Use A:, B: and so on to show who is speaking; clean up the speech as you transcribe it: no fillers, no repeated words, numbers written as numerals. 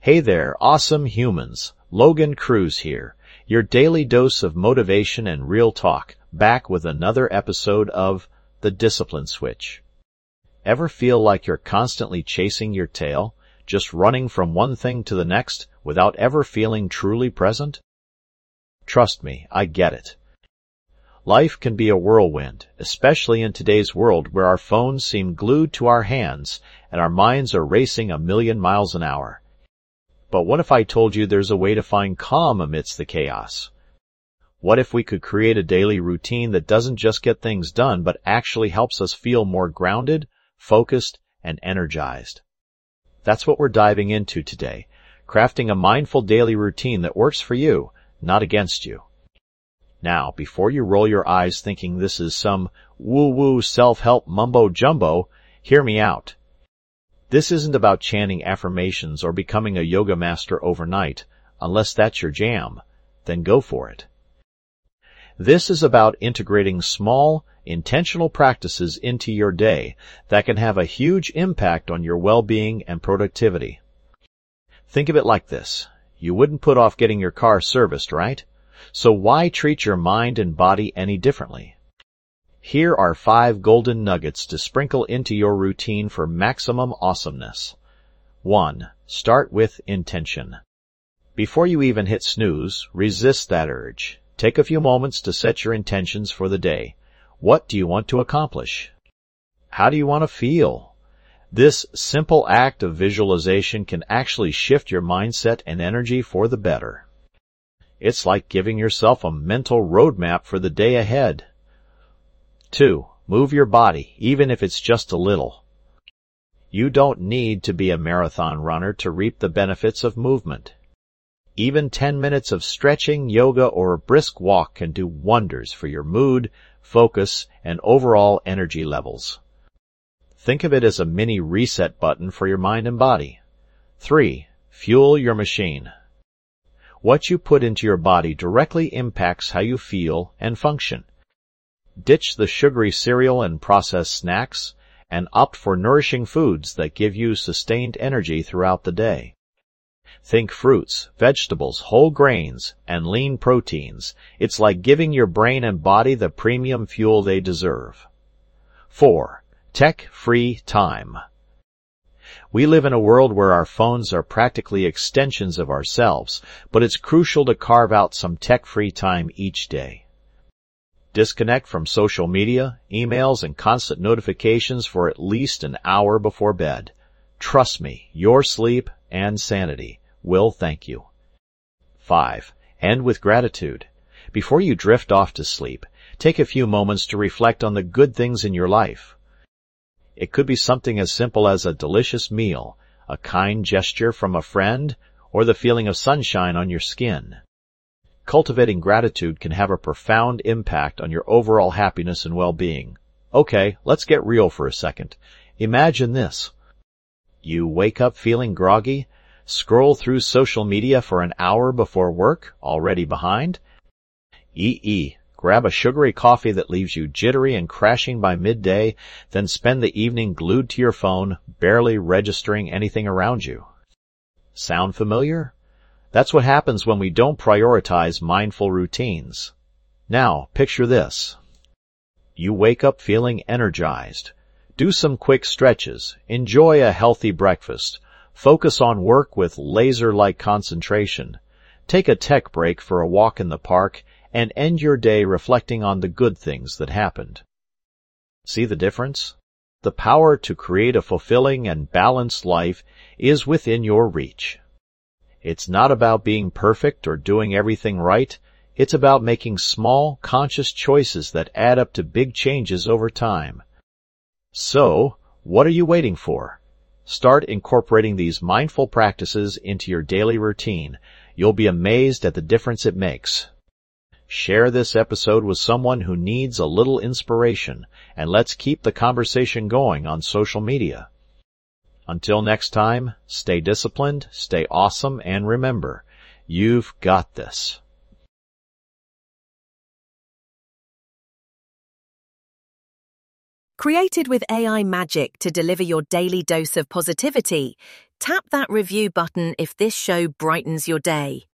A: Hey there, awesome humans. Logan Cruz here, your daily dose of motivation and real talk, back with another episode of The Discipline Switch. Ever feel like you're constantly chasing your tail, just running from one thing to the next without ever feeling truly present? Trust me, I get it. Life can be a whirlwind, especially in today's world where our phones seem glued to our hands and our minds are racing a million miles an hour. But what if I told you there's a way to find calm amidst the chaos? What if we could create a daily routine that doesn't just get things done, but actually helps us feel more grounded, focused, and energized? That's what we're diving into today, crafting a mindful daily routine that works for you, not against you. Now, before you roll your eyes thinking this is some woo-woo self-help mumbo-jumbo, hear me out. This isn't about chanting affirmations or becoming a yoga master overnight. Unless that's your jam, then go for it. This is about integrating small, intentional practices into your day that can have a huge impact on your well-being and productivity. Think of it like this. You wouldn't put off getting your car serviced, right? So why treat your mind and body any differently? Here are 5 golden nuggets to sprinkle into your routine for maximum awesomeness. 1. Start with intention. Before you even hit snooze, resist that urge. Take a few moments to set your intentions for the day. What do you want to accomplish? How do you want to feel? This simple act of visualization can actually shift your mindset and energy for the better. It's like giving yourself a mental roadmap for the day ahead. 2. Move your body, even if it's just a little. You don't need to be a marathon runner to reap the benefits of movement. Even 10 minutes of stretching, yoga, or a brisk walk can do wonders for your mood, focus, and overall energy levels. Think of it as a mini reset button for your mind and body. 3. Fuel your machine. What you put into your body directly impacts how you feel and function. Ditch the sugary cereal and processed snacks, and opt for nourishing foods that give you sustained energy throughout the day. Think fruits, vegetables, whole grains, and lean proteins. It's like giving your brain and body the premium fuel they deserve. 4. Tech-free time. We live in a world where our phones are practically extensions of ourselves, but it's crucial to carve out some tech-free time each day. Disconnect from social media, emails, and constant notifications for at least an hour before bed. Trust me, your sleep and sanity will thank you. 5. End with gratitude. Before you drift off to sleep, take a few moments to reflect on the good things in your life. It could be something as simple as a delicious meal, a kind gesture from a friend, or the feeling of sunshine on your skin. Cultivating gratitude can have a profound impact on your overall happiness and well-being. Okay, let's get real for a second. Imagine this. You wake up feeling groggy, scroll through social media for an hour before work, already behind. Grab a sugary coffee that leaves you jittery and crashing by midday, then spend the evening glued to your phone, barely registering anything around you. Sound familiar? That's what happens when we don't prioritize mindful routines. Now, picture this. You wake up feeling energized. Do some quick stretches. Enjoy a healthy breakfast. Focus on work with laser-like concentration. Take a tech break for a walk in the park, and end your day reflecting on the good things that happened. See the difference? The power to create a fulfilling and balanced life is within your reach. It's not about being perfect or doing everything right. It's about making small, conscious choices that add up to big changes over time. So, what are you waiting for? Start incorporating these mindful practices into your daily routine. You'll be amazed at the difference it makes. Share this episode with someone who needs a little inspiration, and let's keep the conversation going on social media. Until next time, stay disciplined, stay awesome, and remember, you've got this.
B: Created with AI magic to deliver your daily dose of positivity, Tap that review button if this show brightens your day.